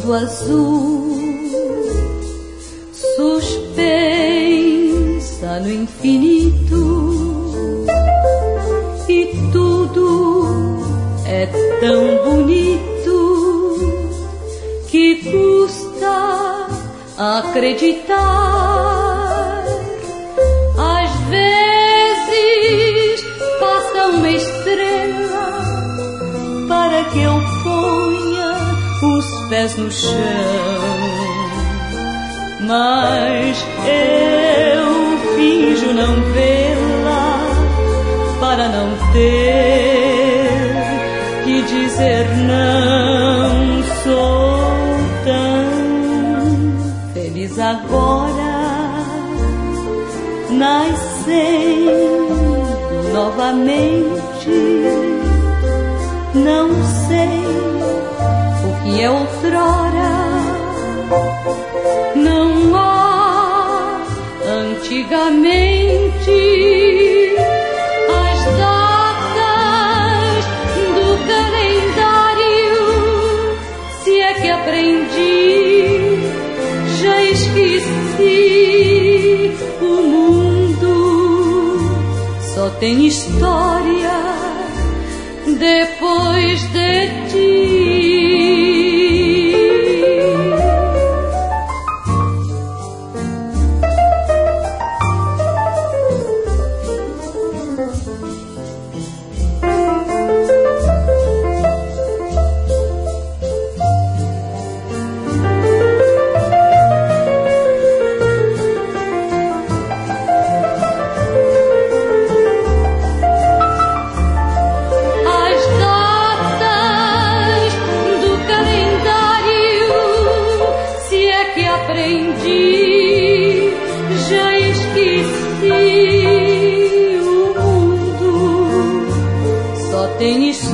mundo azul suspensa no infinito, e tudo é tão bonito que custa acreditar. Às vezes passa uma estrela para que eu ponha os pés no chão, mas eu finjo não vê-la para não ter que dizer não. Sou tão feliz agora, nascendo novamente. Não sei o que é outrora, não há antigamente. As datas do calendário, se é que aprendi, já esqueci. O mundo só tem história depois de ti. Aprendi, já esqueci. O mundo só tem história